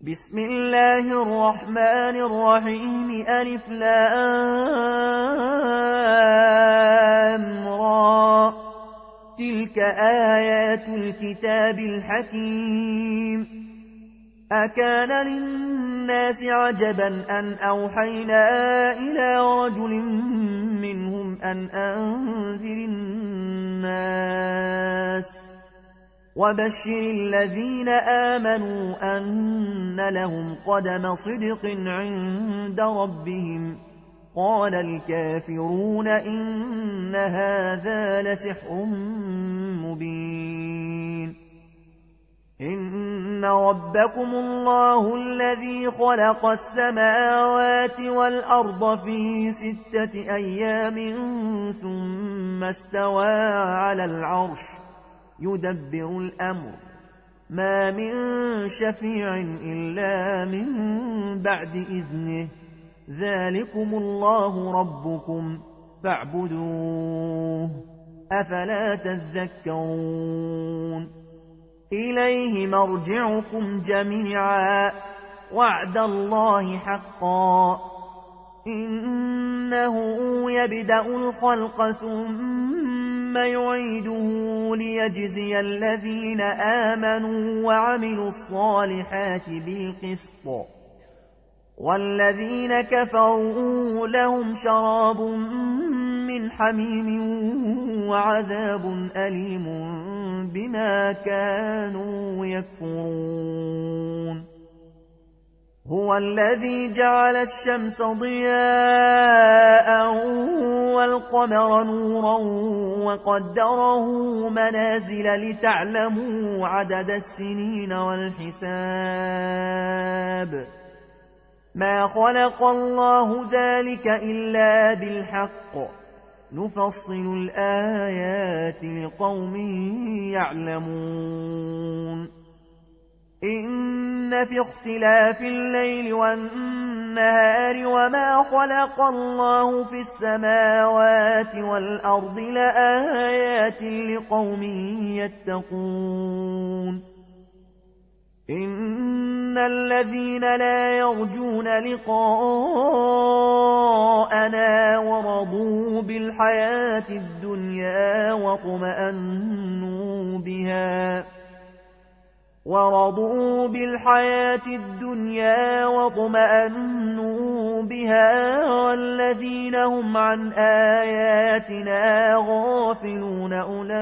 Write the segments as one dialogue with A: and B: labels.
A: بسم الله الرحمن الرحيم ألف لام را تلك آيات الكتاب الحكيم أكان للناس عجبا أن أوحينا إلى رجل منهم أن أنذر الناس وبشر الذين آمنوا أن لهم قدم صدق عند ربهم قال الكافرون إن هذا لسحر مبين إن ربكم الله الذي خلق السماوات والأرض في 6 أيام ثم استوى على العرش يدبر الأمر ما من شفيع إلا من بعد إذنه ذلكم الله ربكم فاعبدوه أفلا تذكرون إليه مرجعكم جميعا وعد الله حقا إنه يبدأ الخلق ثم يعيده ليجزي الذين آمنوا وعملوا الصالحات بالقسط والذين كفروا لهم شراب من حميم وعذاب أليم بما كانوا يكفرون هو الذي جعل الشمس ضياء والقمر نورا وقدره منازل لتعلموا عدد السنين والحساب ما خلق الله ذلك إلا بالحق نفصل الآيات لقوم يعلمون إن في اختلاف الليل والنهار وما خلق الله في السماوات والأرض لآيات لقوم يتقون إن الذين لا يرجون لقاءنا ورضوا بالحياة الدنيا واطمأنوا بها والذين هم عن آياتنا غافلون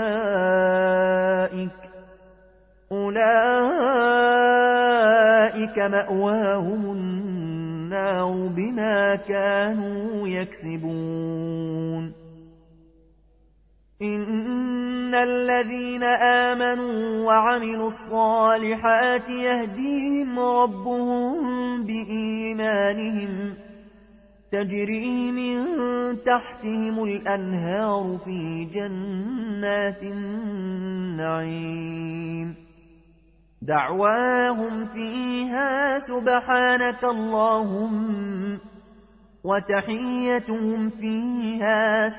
A: أولئك مأواهم النار بما كانوا يكسبون إن الذين آمنوا وعملوا الصالحات يهديهم ربهم بإيمانهم تجري من تحتهم الأنهار في جنات النعيم دعواهم فيها سبحانك اللهم وتحيتهم فيها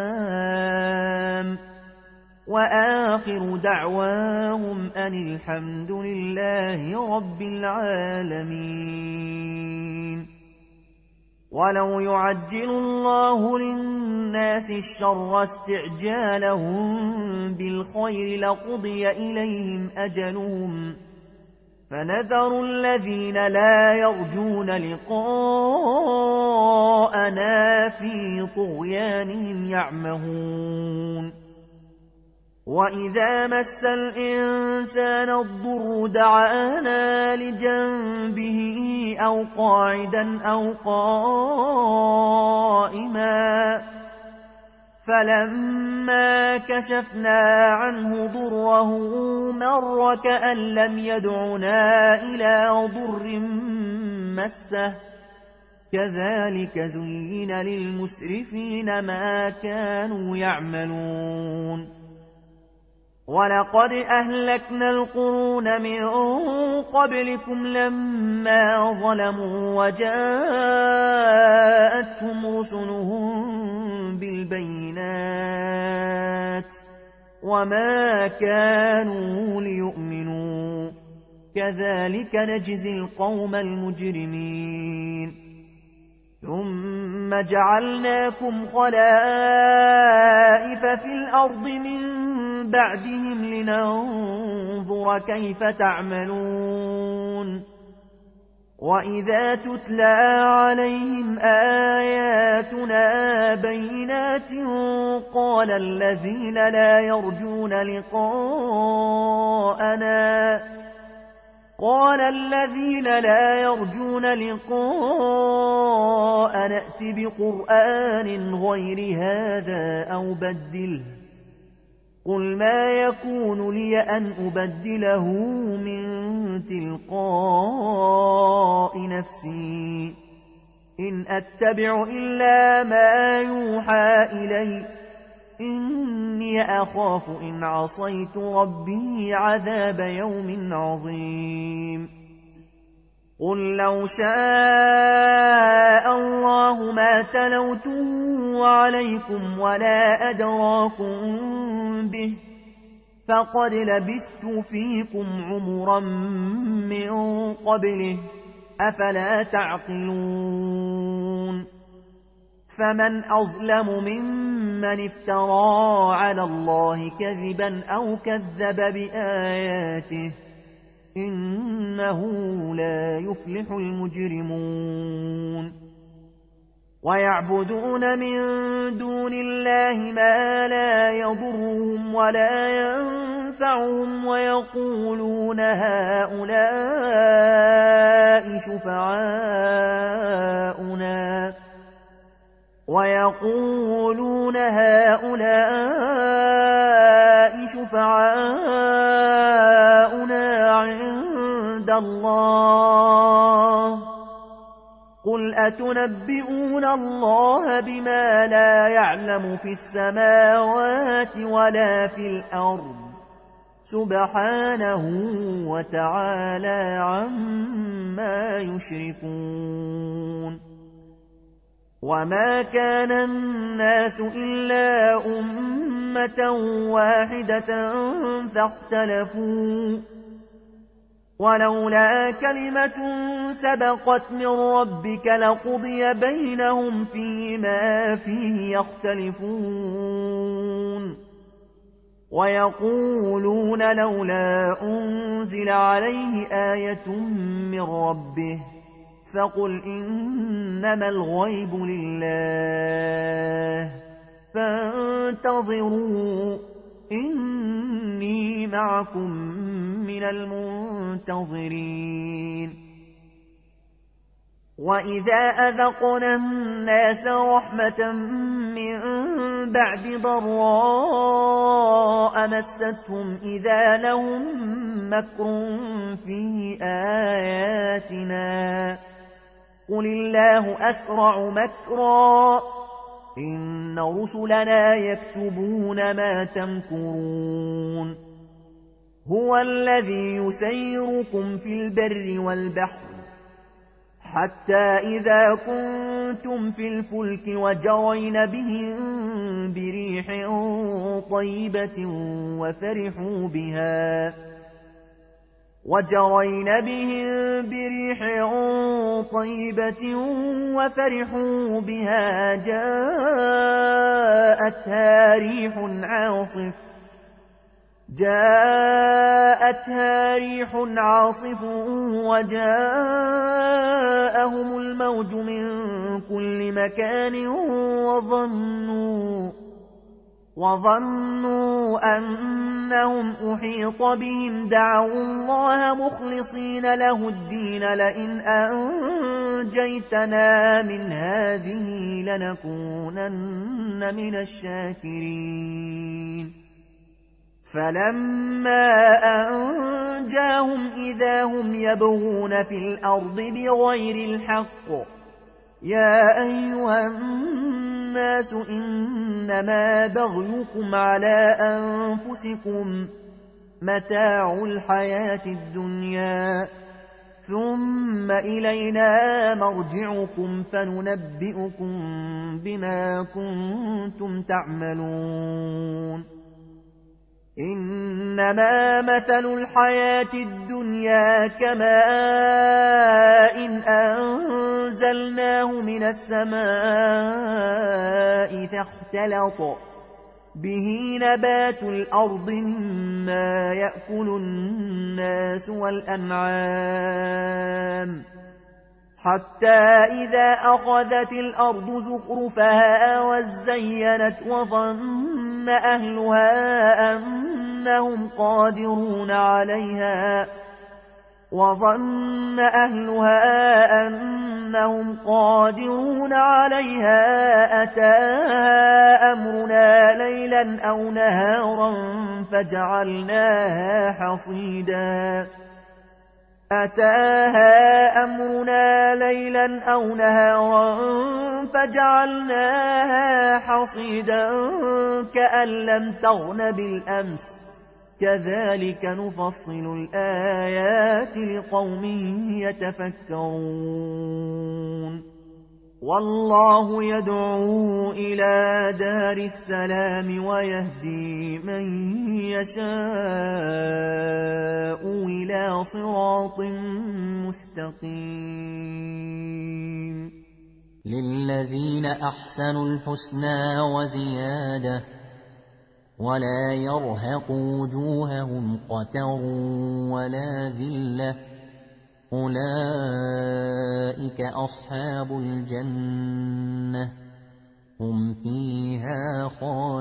A: سلام وآخر دعواهم أن الحمد لله رب العالمين ولو يعجل الله للناس الشر استعجالهم بالخير لقضي إليهم أجلهم فنذر الذين لا يرجون لقاءنا في طغيانهم يعمهون وإذا مس الإنسان الضر دعانا لجنبه أو قاعدا أو قائما فلما كشفنا عنه ضره مر كأن لم يدعنا إلى ضر مسه كذلك زين للمسرفين ما كانوا يعملون ولقد أهلكنا القرون من قبلكم لما ظلموا وجاءتهم رسلهم بالبينات وما كانوا ليؤمنوا كذلك نجزي القوم المجرمين ثم جعلناكم خلائف في الأرض من بعدهم لننظر كيف تعملون وإذا تتلى عليهم آياتنا بينات قال الذين لا يرجون لقاء نأت بقرآن غير هذا أو بدله قل ما يكون لي أن أبدله من تلقاء نفسي إن أتبع إلا ما يوحى إلي إني أخاف إن عصيت ربي عذاب يوم عظيم قل لو شاء الله ما تلوته عليكم ولا أدراكم به فقد لبثت فيكم عمرا من قبله أفلا تعقلون فمن أظلم ممن افترى على الله كذبا أو كذب بآياته إنه لا يفلح المجرمون ويعبدون من دون الله ما لا يضرهم ولا ينفعهم ويقولون هؤلاء شفعاؤنا عند الله قل أتنبئون الله بما لا يعلم في السماوات ولا في الأرض سبحانه وتعالى عما يشركون وما كان الناس إلا أمة واحدة فاختلفوا ولولا كلمة سبقت من ربك لقضي بينهم فيما فيه يختلفون ويقولون لولا أنزل عليه آية من ربه فقل إنما الغيب لله فانتظروا إني معكم من المنتظرين وإذا أذقنا الناس رحمة من بعد ضراء مستهم إذا لهم مكر في آياتنا قل الله أسرع مكرا إن رسلنا يكتبون ما تمكرون هو الذي يسيركم في البر والبحر حتى إذا كنتم في الفلك وجرين بهم بريح طيبة وفرحوا بها جاءتها ريح عاصف وجاءهم الموج من كل مكان وظنوا أنهم أحيط بهم دعوا الله مخلصين له الدين لئن أنجيتنا من هذه لنكونن من الشاكرين فلما أنجاهم إذا هم يبغون في الأرض بغير الحق يا أيها الناس إنما بغيكم على أنفسكم متاع الحياة الدنيا ثم إلينا مرجعكم فننبئكم بما كنتم تعملون إنما مثل الحياة الدنيا كماء أنزلناه من السماء فاختلط به نبات الأرض مما يأكل الناس والأنعام حتى إذا أخذت الأرض زخرفها وزينت وظن أهلها أنهم قادرون عليها أتاها أمرنا ليلا أو نهارا فجعلناها حصيدا كأن لم تغن بالأمس كذلك نفصل الآيات لقوم يتفكرون والله يدعو إلى دار السلام ويهدي من يشاء إلى صراط مستقيم
B: للذين أحسنوا الحسنى وزيادة ولا يرهق وجوههم قتر ولا ذلة أولئك أصحاب الجنة هم فيها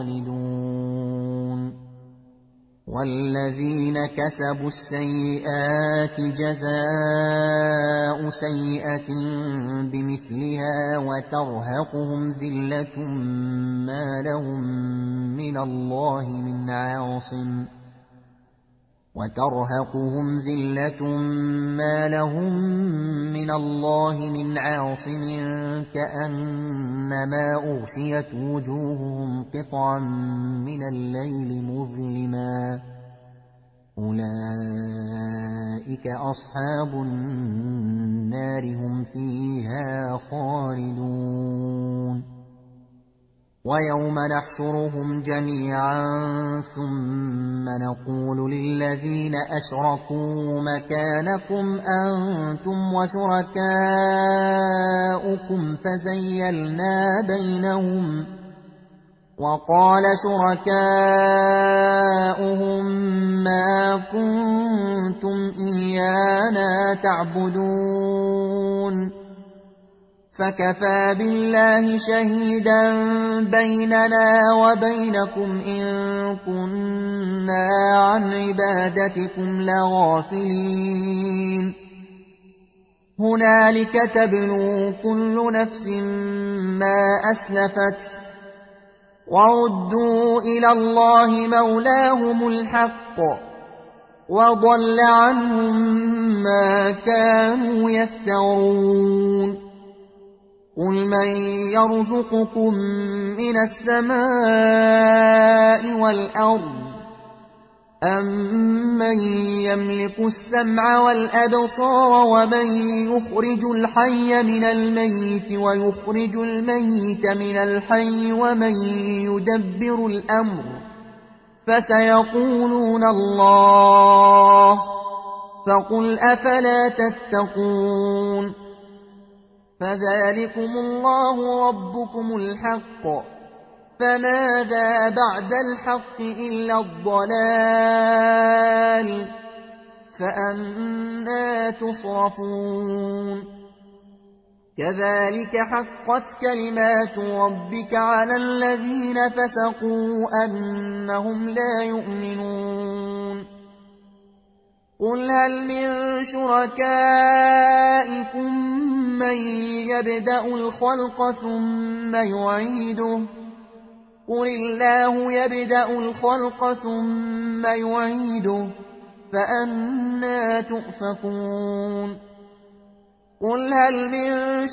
B: خالدون والذين كسبوا السيئات جزاء سيئة بمثلها وترهقهم ذلة ما لهم من الله من عاصم كأنما أغشيت وجوههم قطعا من الليل مظلما أولئك أصحاب النار هم فيها خالدون ويوم نحشرهم جميعا ثم نقول للذين أشركوا مكانكم أنتم وشركاؤكم فزيلنا بينهم وقال شركاؤهم ما كنتم إيانا تعبدون فكفى بالله شهيدا بيننا وبينكم إن كنا عن عبادتكم لغافلين هنالك تبلو كل نفس ما أسلفت وردوا إلى الله مولاهم الحق وضل عنهم ما كانوا يفترون قل من يرزقكم من السماء والأرض أمن يملك السمع والأبصار ومن يخرج الحي من الميت ويخرج الميت من الحي ومن يدبر الأمر فسيقولون الله فقل أفلا تتقون فذلكم الله ربكم الحق فماذا بعد الحق إلا الضلال فأنى تصرفون كذلك حقت كلمات ربك على الذين فسقوا أنهم لا يؤمنون قل هل من شركائكم من يبدأ الخلق ثم يعيده قل الله يبدأ الخلق ثم يعيده فأنى تؤفكون قل هل من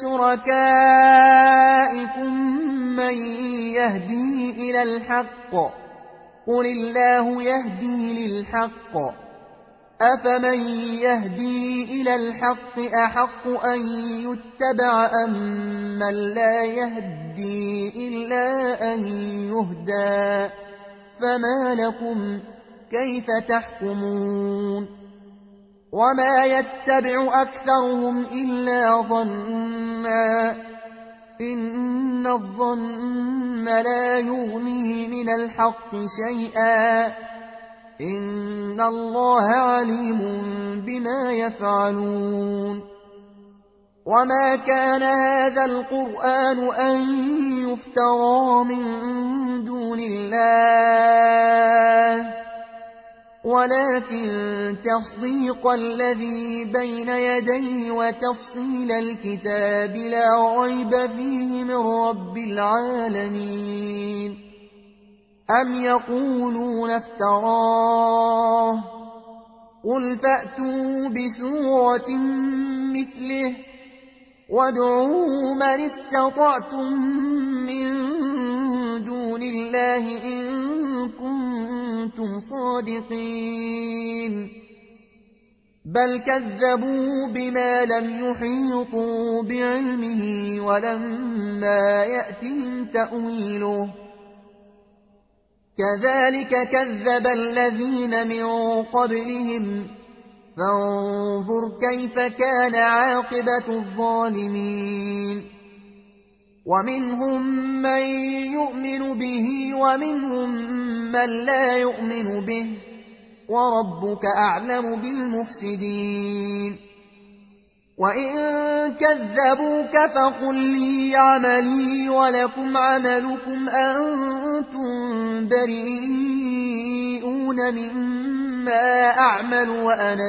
B: شركائكم من يهدي إلى الحق قل الله يهدي للحق أفمن يهدي إلى الحق أحق أن يتبع أمن لا يهدي إلا أن يهدى كيف تحكمون وما يتبع أكثرهم إلا ظنا إن الظن لا يغني من الحق شيئا إن الله عليم بما يفعلون وما كان هذا القرآن أن يفترى من دون الله ولكن تصديق الذي بين يديه وتفصيل الكتاب لا ريب فيه من رب العالمين أم يقولون افتراه قل فأتوا بسورة مثله وادعوا من استطعتم من دون الله إن كنتم صادقين بل كذبوا بما لم يحيطوا بعلمه ولما يأتهم تأويله كذلك كذب الذين من قبلهم فانظر كيف كان عاقبة الظالمين ومنهم من يؤمن به ومنهم من لا يؤمن به وربك أعلم بالمفسدين وإن كذبوك فقل لي عملي ولكم عملكم أنتم بريئون مما أعمل وأنا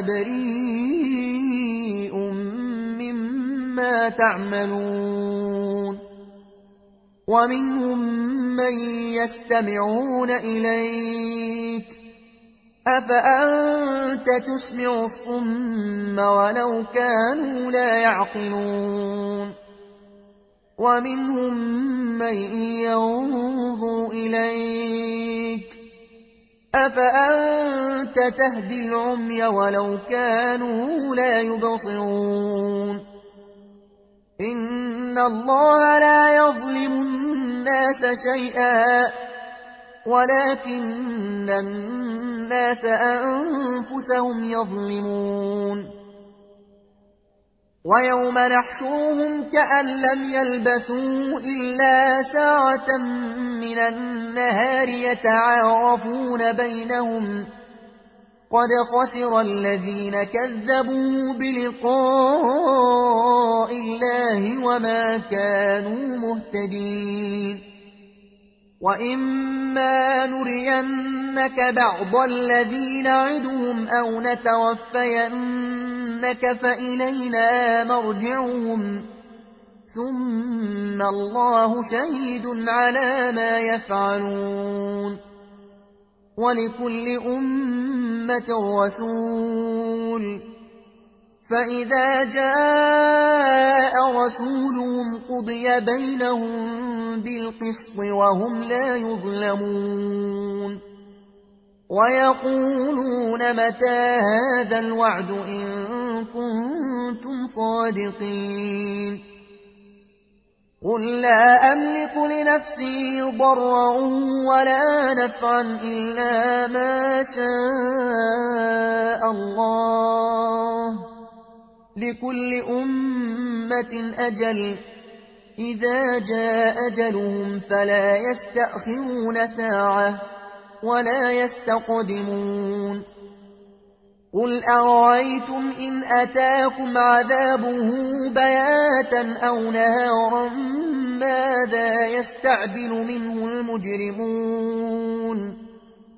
B: بريء مما تعملون ومنهم من يستمعون إليك أفأنت تسمع الصم ولو كانوا لا يعقلون ومنهم من ينظر إليك أفأنت تهدي العمي ولو كانوا لا يبصرون إن الله لا يظلم الناس شيئا ولكن الناس أنفسهم يظلمون ويوم نحشرهم كأن لم يلبثوا إلا ساعة من النهار يتعارفون بينهم قد خسر الذين كذبوا بلقاء الله وما كانوا مهتدين وإما نرينك بعض الذي نعدهم أو نتوفينك فإلينا مرجعهم ثم الله شهيد على ما يفعلون ولكل أمة رسول فإذا جاء رسولهم قضي بينهم بالقسط وهم لا يظلمون ويقولون متى هذا الوعد إن كنتم صادقين قل لا أملك لنفسي ضرا ولا نفعا إلا ما شاء الله لكل أمة أجل إذا جاء أجلهم فلا يستأخرون ساعة ولا يستقدمون قل أرأيتم إن أتاكم عذابه بياتا أو نهارا ماذا يستعجل منه المجرمون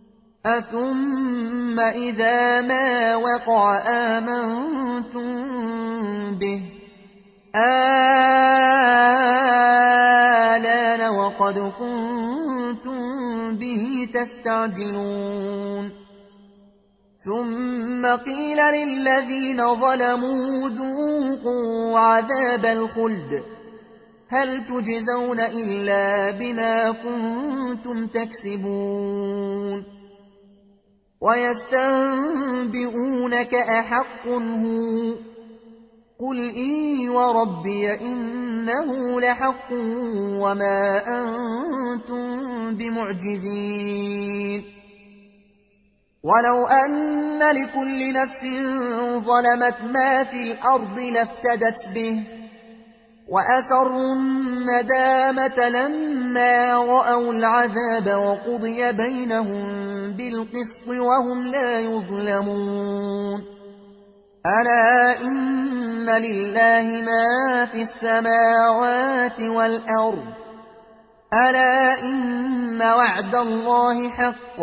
B: أثم إذا ما وقع آمنتم به آلان وقد كنتم به تستعجلون ثم قيل للذين ظلموا ذوقوا عذاب الخلد هل تجزون إلا بما كنتم تكسبون ويستنبئونك أحق هو قل إي وربي إنه لحق وما أنتم بمعجزين ولو أن لكل نفس ظلمت ما في الأرض لافتدت به وأسروا الندامة لما رأوا العذاب وقضي بينهم بالقسط وهم لا يظلمون ألا إن لله ما في السماوات والأرض ألا إن وعد الله حق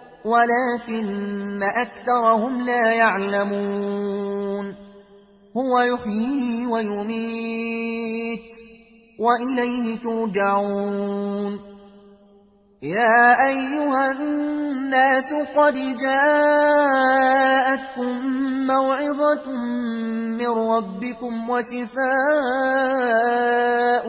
B: ولكن أكثرهم لا يعلمون هو يحيي ويميت وإليه ترجعون يا أيها الناس قد جاءتكم موعظة من ربكم وشفاء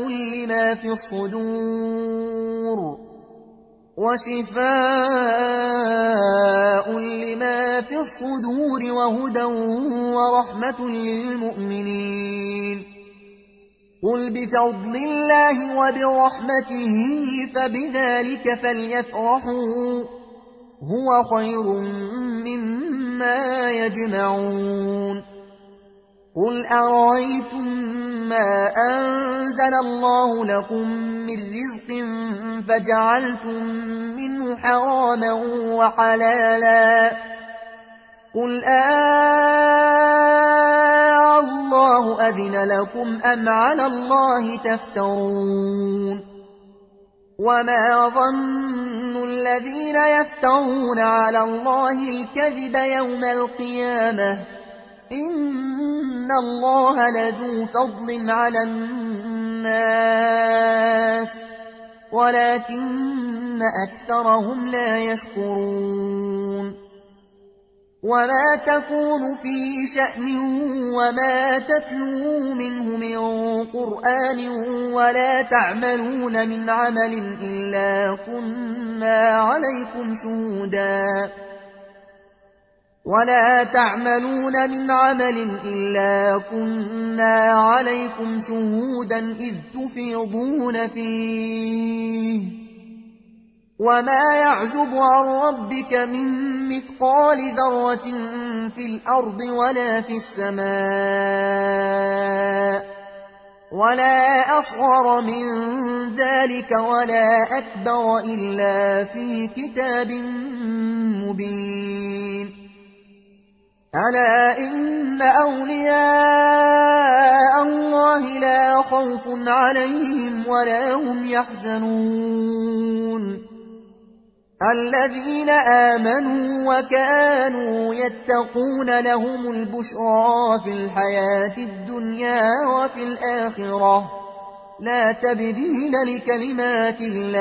B: لما في الصدور وهدى ورحمة للمؤمنين قل بفضل الله وبرحمته فبذلك فليفرحوا هو خير مما يجمعون قل أرأيتم ما أنزل الله لكم من رزق فجعلتم منه حراما وحلالا قل الله أذن لكم أم على الله تفترون وما ظن الذين يفترون على الله الكذب يوم القيامة إن الله لذو فضل على الناس ولكن أكثرهم لا يشكرون وما تكون في شأن وما تتلو منه من قرآن ولا تعملون من عمل إلا كنا عليكم شهودا إذ تفيضون فيه وما يعزب عن ربك من مثقال ذرة في الأرض ولا في السماء ولا أصغر من ذلك ولا أكبر إلا في كتاب مبين ألا إن أولياء الله لا خوف عليهم ولا هم يحزنون الذين آمنوا وكانوا يتقون لهم البشرى في الحياة الدنيا وفي الآخرة لا تبديل لكلمات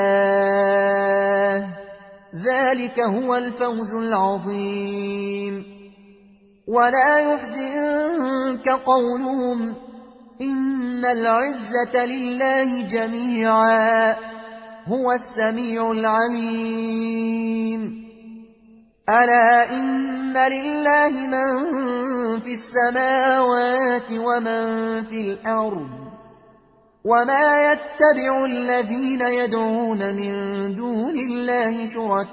B: الله ذلك هو الفوز العظيم ولا يحزنك قولهم إن العزة لله جميعا هو السميع العليم ألا إن لله من في السماوات ومن في الأرض وما يتبع الذين يدعون من دون الله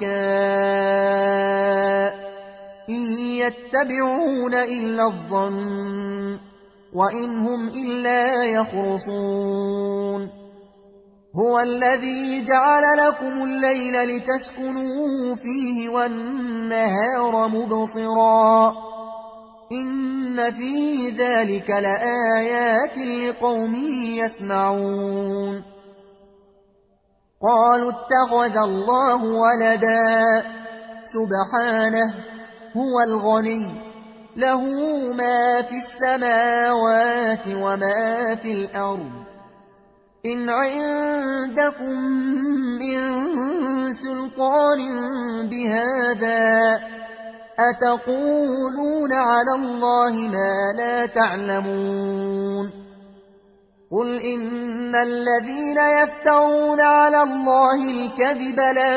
B: شركاء إن يتبعون إلا الظن وإن هم إلا يخرصون هو الذي جعل لكم الليل لتسكنوا فيه والنهار مبصرا إن في ذلك لآيات لقوم يسمعون قالوا اتخذ الله ولدا سبحانه هو الغني له ما في السماوات وما في الأرض إن عندكم من سلطان بهذا أتقولون على الله ما لا تعلمون قل إن الذين يفترون على الله الكذب لا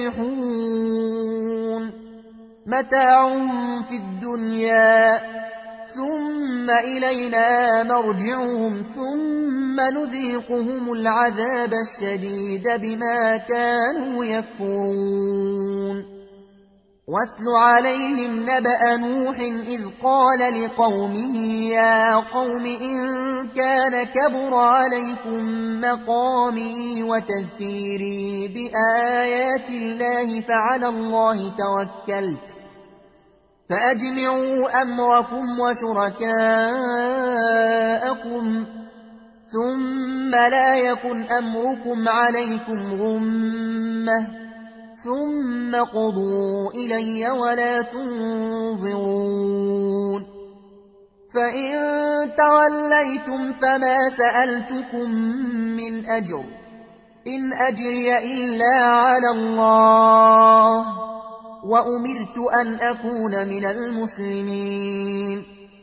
B: يفلحون متاع في الدنيا ثم إلينا مرجعهم ثم نذيقهم العذاب الشديد بما كانوا يكفرون واتل عليهم نبأ نوح إذ قال لقومه يا قوم إن كان كبر عليكم مقامي وتذكيري بآيات الله فعلى الله توكلت فأجمعوا أمركم وشركاءكم ثم لا يكن أمركم عليكم غمة ثم قضوا إلي ولا تنظرون فإن توليتم فما سألتكم من أجر إن أجري إلا على الله وأمرت أن أكون من المسلمين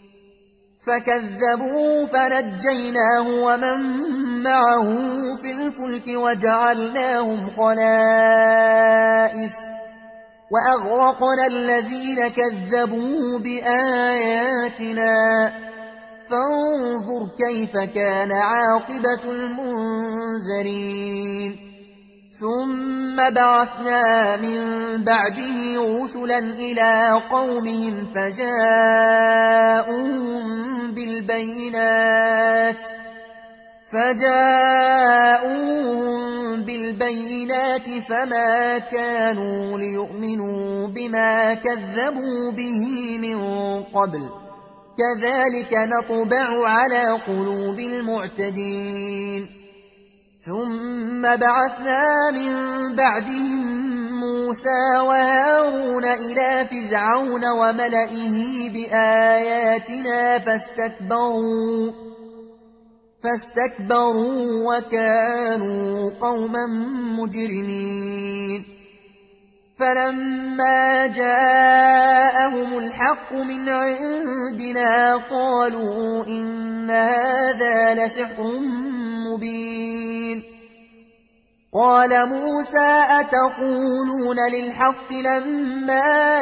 B: فكذبوا فنجيناه ومن معه في الفلك وجعلناهم خلائف وأغرقنا الذين كذبوا بآياتنا فانظر كيف كان عاقبة المنذرين ثم بعثنا من بعده رسلا إلى قومهم فجاءوهم بالبينات فما كانوا ليؤمنوا بما كذبوا به من قبل كذلك نطبع على قلوب المعتدين ثم بعثنا من بعدهم موسى وهارون إلى فرعون وملئه بآياتنا فاستكبروا وكانوا قوما مجرمين فلما جاءهم الحق من عندنا قالوا إن هذا لسحر مبين قال موسى أتقولون للحق لما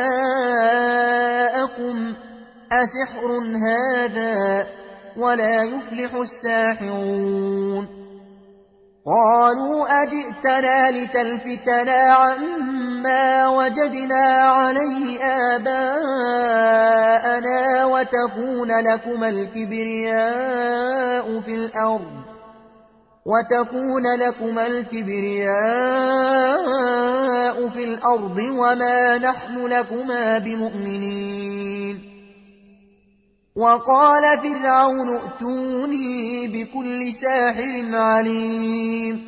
B: جاءكم أسحر هذا ولا يفلح الساحرون قالوا أجئتنا لتلفتنا عما وجدنا عليه آباءنا وتكون لكما الكبرياء في الأرض وما نحن لكما بمؤمنين وقال فرعون ائتوني بكل ساحر عليم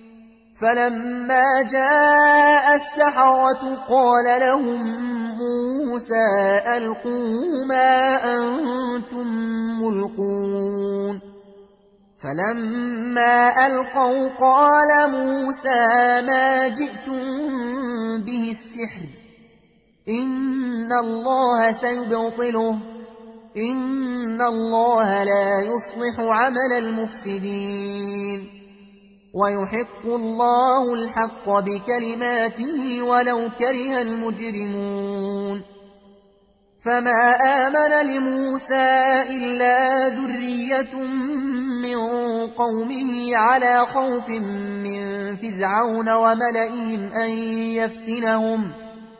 B: فلما جاء السحرة قال لهم موسى ألقوا ما أنتم ملقون فلما ألقوا قال موسى ما جئتم به السحر إن الله سيبطله إن الله لا يصلح عمل المفسدين ويحق الله الحق بكلماته ولو كره المجرمون فما آمن لموسى إلا ذرية من قومه على خوف من فرعون وملئهم أن يفتنهم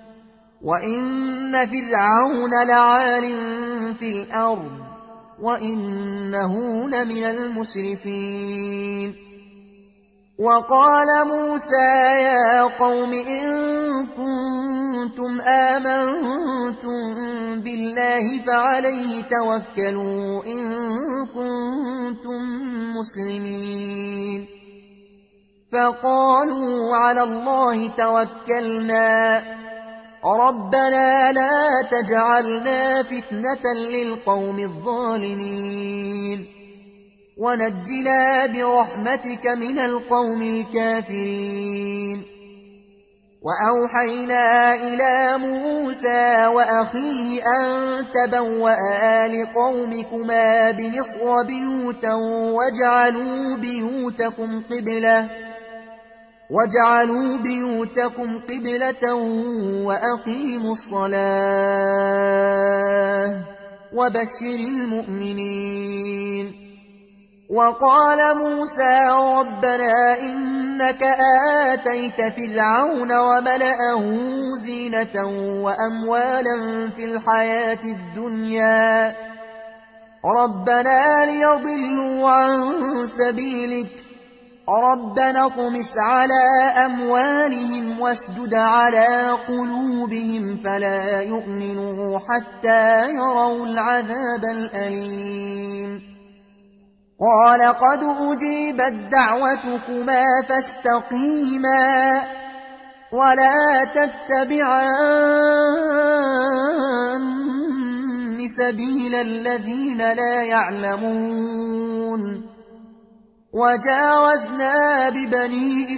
B: وإن فرعون لعال في الأرض وإنه لمن المسرفين وقال موسى يا قوم إن كنتم آمنتم بالله فعليه توكلوا إن كنتم مسلمين فقالوا على الله توكلنا ربنا لا تجعلنا فتنة للقوم الظالمين ونجنا برحمتك من القوم الكافرين وأوحينا إلى موسى وأخيه أن تبوأ لقومكما بمصر بيوتا واجعلوا بيوتكم قبلة وأقيموا الصلاة وبشر المؤمنين وقال موسى ربنا إنك آتيت فرعون وملأه زينة وأموالا في الحياة الدنيا ربنا ليضلوا عن سبيلك ربنا اطمس على أموالهم واشدد على قلوبهم فلا يؤمنوا حتى يروا العذاب الأليم قال قد أجيبت دعوتكما فاستقيما ولا تتبعان سبيل الذين لا يعلمون وجاوزنا ببني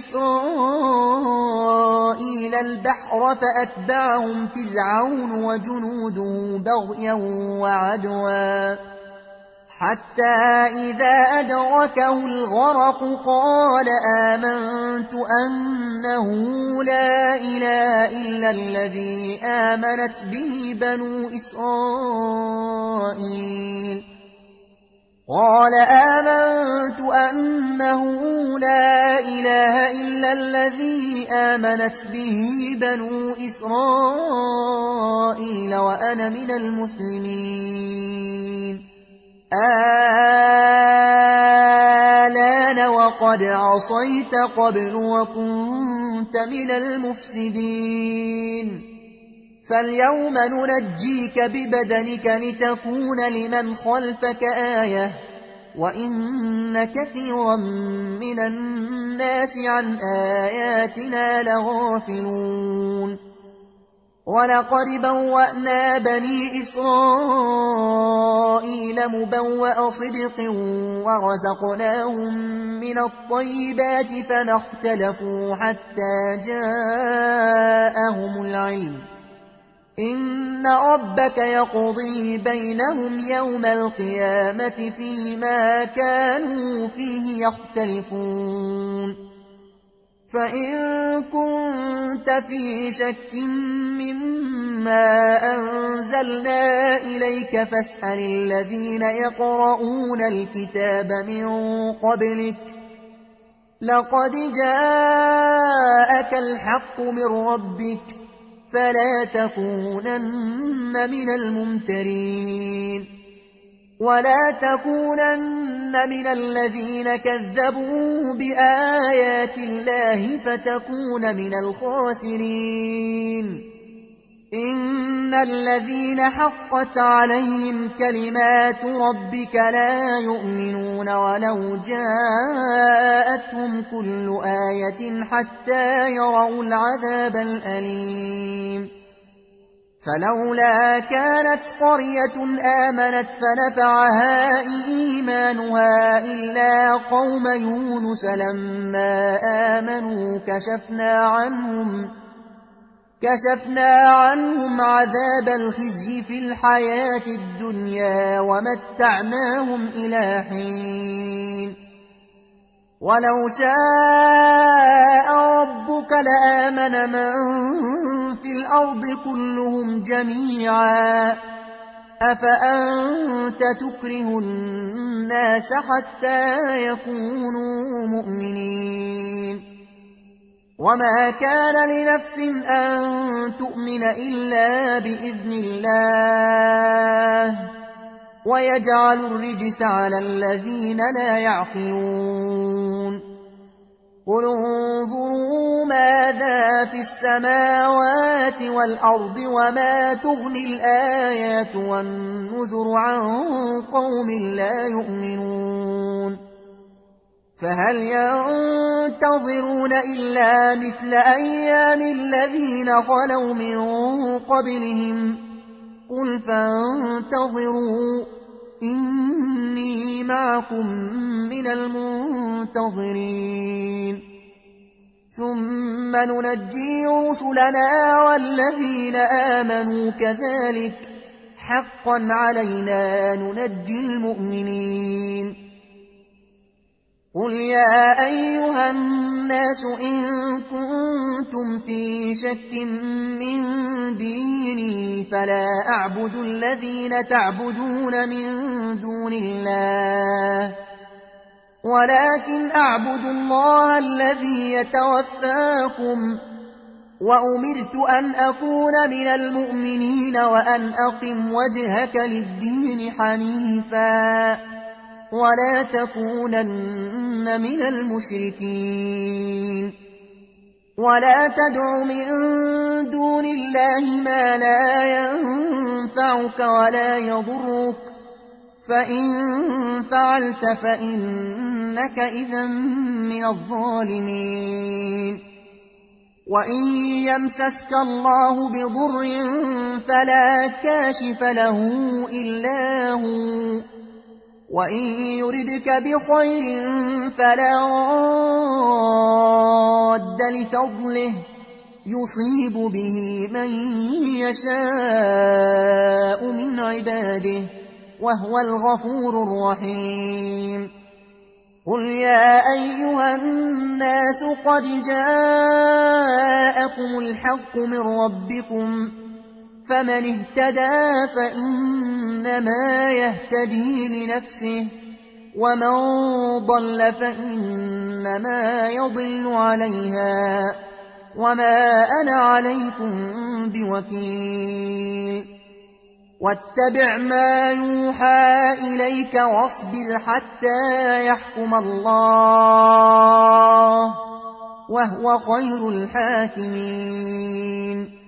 B: إسرائيل البحر فأتبعهم فرعون وجنوده بغيا وعدوا حتى إذا أدركه الغرق قال آمنت أنه لا إله إلا الذي آمنت به بنو إسرائيل قال آمنت أنه لا إله إلا الذي آمنت به بنو إسرائيل وأنا من المسلمين آلان وقد عصيت قبل وكنت من المفسدين فاليوم ننجيك ببدنك لتكون لمن خلفك آية وإن كثيرا من الناس عن آياتنا لغافلون ولقد بوأنا بني إسرائيل مبوأ صدق ورزقناهم من الطيبات فما اختلفوا حتى جاءهم العلم إن ربك يقضي بينهم يوم القيامة فيما كانوا فيه يختلفون فإن كنت في شك مما أنزلنا إليك فاسأل الذين يقرؤون الكتاب من قبلك لقد جاءك الحق من ربك فلا تكونن من الممترين ولا تكونن من الذين كذبوا بآيات الله فتكون من الخاسرين إن الذين حقت عليهم كلمات ربك لا يؤمنون ولو جاءتهم كل آية حتى يروا العذاب الأليم فلولا كانت قرية آمنت فنفعها إيمانها إلا قوم يونس لما آمنوا كشفنا عنهم عذاب الخزي في الحياة الدنيا ومتعناهم إلى حين ولو شاء ربك لآمن من في الأرض كلهم جميعا أفأنت تكره الناس حتى يكونوا مؤمنين وما كان لنفس أن تؤمن إلا بإذن الله ويجعل الرجس على الذين لا يعقلون قل انظروا ماذا في السماوات والأرض وما تغني الآيات والنذر عن قوم لا يؤمنون فهل ينتظرون إلا مثل أيام الذين خلوا من قبلهم قل فانتظروا إني معكم من المنتظرين ثم ننجي رسلنا والذين آمنوا كذلك حقا علينا ننجي المؤمنين قل يا أيها الناس إن كنتم في شك من ديني فلا أعبد الذين تعبدون من دون الله ولكن أعبدوا الله الذي يتوفاكم وأمرت أن أكون من المؤمنين وأن أقم وجهك للدين حنيفا ولا تكونن من المشركين ولا تدع من دون الله ما لا ينفعك ولا يضرك فإن فعلت فإنك إذا من الظالمين وإن يمسسك الله بضر فلا كاشف له إلا هو وإن يردك بخير فلا راد لفضله يصيب به من يشاء من عباده وهو الغفور الرحيم قل يا أيها الناس قد جاءكم الحق من ربكم فمن اهتدى فإنما يهتدي لنفسه ومن ضل فإنما يضل عليها وما أنا عليكم بوكيل واتبع ما يوحى إليك واصبر حتى يحكم الله وهو خير الحاكمين